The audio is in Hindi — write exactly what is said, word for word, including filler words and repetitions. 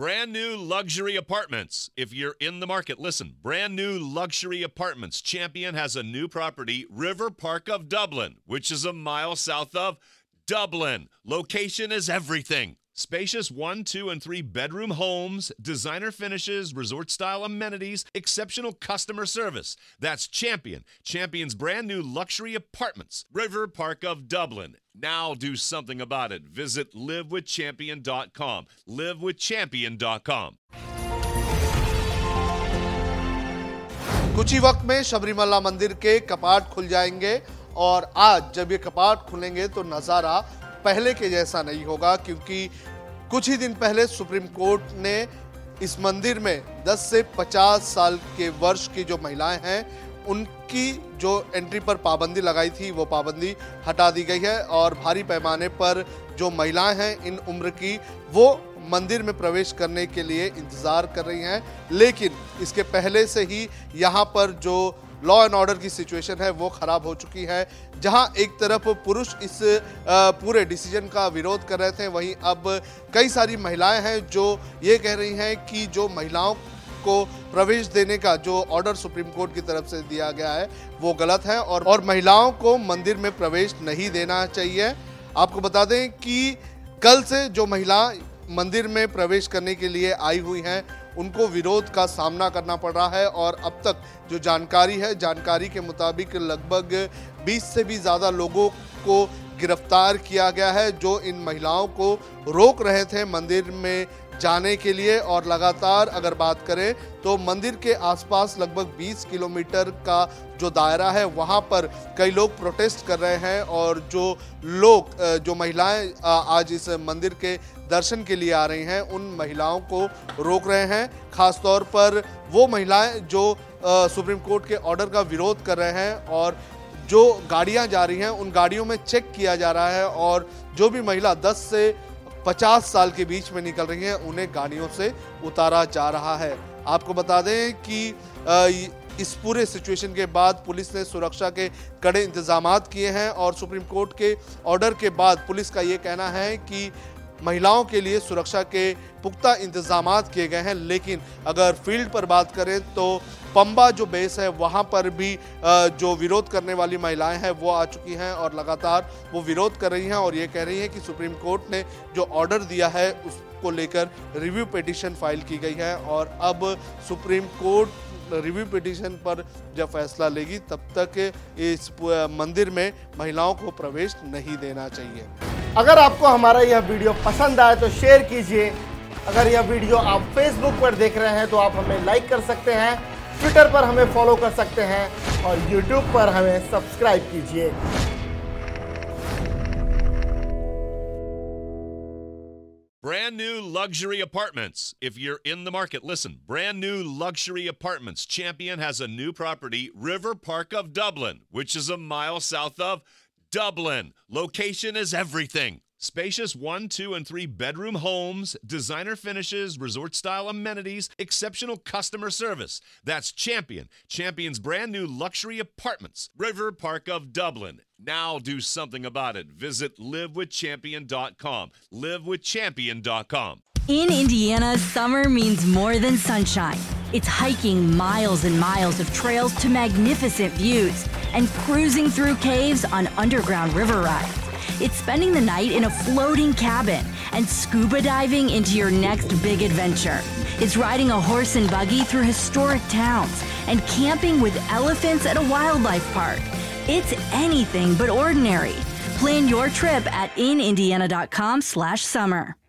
Brand new luxury apartments. If you're in the market, listen. Brand new luxury apartments. Champion has a new property, River Park of Dublin, which is a mile south of Dublin. Location is everything. Spacious one, two, and three bedroom homes, designer finishes, resort-style amenities, exceptional customer service. That's Champion. Champion's brand new luxury apartments, River Park of Dublin. Now do something about it. Visit live with champion dot com. live with champion dot com. कुछ ही वक्त में शबरीमला मंदिर के कपाट खुल जाएंगे और आज जब ये कपाट खुलेंगे तो नज़ारा पहले के जैसा नहीं होगा, क्योंकि कुछ ही दिन पहले सुप्रीम कोर्ट ने इस मंदिर में दस से पचास साल के वर्ष की जो महिलाएं हैं उनकी जो एंट्री पर पाबंदी लगाई थी वो पाबंदी हटा दी गई है और भारी पैमाने पर जो महिलाएं हैं इन उम्र की वो मंदिर में प्रवेश करने के लिए इंतज़ार कर रही हैं। लेकिन इसके पहले से ही यहाँ पर जो लॉ एंड ऑर्डर की सिचुएशन है वो खराब हो चुकी है। जहां एक तरफ पुरुष इस पूरे डिसीजन का विरोध कर रहे थे, वहीं अब कई सारी महिलाएं हैं जो ये कह रही हैं कि जो महिलाओं को प्रवेश देने का जो ऑर्डर सुप्रीम कोर्ट की तरफ से दिया गया है वो गलत है और और महिलाओं को मंदिर में प्रवेश नहीं देना चाहिए। आपको बता दें कि कल से जो महिला मंदिर में प्रवेश करने के लिए आई हुई हैं उनको विरोध का सामना करना पड़ रहा है और अब तक जो जानकारी है जानकारी के मुताबिक लगभग बीस से भी ज़्यादा लोगों को गिरफ्तार किया गया है जो इन महिलाओं को रोक रहे थे मंदिर में जाने के लिए। और लगातार अगर बात करें तो मंदिर के आसपास लगभग बीस किलोमीटर का जो दायरा है वहां पर कई लोग प्रोटेस्ट कर रहे हैं और जो लोग जो महिलाएं आज इस मंदिर के दर्शन के लिए आ रही हैं उन महिलाओं को रोक रहे हैं। खासतौर पर वो महिलाएं जो सुप्रीम कोर्ट के ऑर्डर का विरोध कर रहे हैं और जो गाड़ियां जा रही हैं उन गाड़ियों में चेक किया जा रहा है और जो भी महिला दस से पचास साल के बीच में निकल रही हैं उन्हें गाड़ियों से उतारा जा रहा है। आपको बता दें कि इस पूरे सिचुएशन के बाद पुलिस ने सुरक्षा के कड़े इंतजामात किए हैं और सुप्रीम कोर्ट के ऑर्डर के बाद पुलिस का ये कहना है कि महिलाओं के लिए सुरक्षा के पुख्ता इंतजामात किए गए हैं। लेकिन अगर फील्ड पर बात करें तो पंबा जो बेस है वहां पर भी जो विरोध करने वाली महिलाएं हैं वो आ चुकी हैं और लगातार वो विरोध कर रही हैं और ये कह रही हैं कि सुप्रीम कोर्ट ने जो ऑर्डर दिया है उसको लेकर रिव्यू पिटीशन फाइल की गई है और अब सुप्रीम कोर्ट रिव्यू पिटीशन पर जब फैसला लेगी तब तक इस मंदिर में महिलाओं को प्रवेश नहीं देना चाहिए। अगर आपको हमारा यह वीडियो पसंद आए तो शेयर कीजिए। अगर यह वीडियो आप फेसबुक पर देख रहे हैं तो आप हमें लाइक कर सकते हैं, ट्विटर पर हमें फॉलो कर सकते हैं और यूट्यूब पर हमें सब्सक्राइब कीजिए। Brand new luxury apartments. If you're in the market, listen. Brand new luxury apartments. Champion has a new property, River Park of Dublin, which is a mile south of Dublin. Location is everything. Spacious one, two, and three bedroom homes, designer finishes, resort-style amenities, exceptional customer service. That's Champion. Champion's brand new luxury apartments, River Park of Dublin. Now do something about it. Visit live with champion dot com. live with champion dot com. In Indiana, summer means more than sunshine. It's hiking miles and miles of trails to magnificent views and cruising through caves on underground river rides. It's spending the night in a floating cabin and scuba diving into your next big adventure. It's riding a horse and buggy through historic towns and camping with elephants at a wildlife park. It's anything but ordinary. Plan your trip at in indiana dot com slash summer.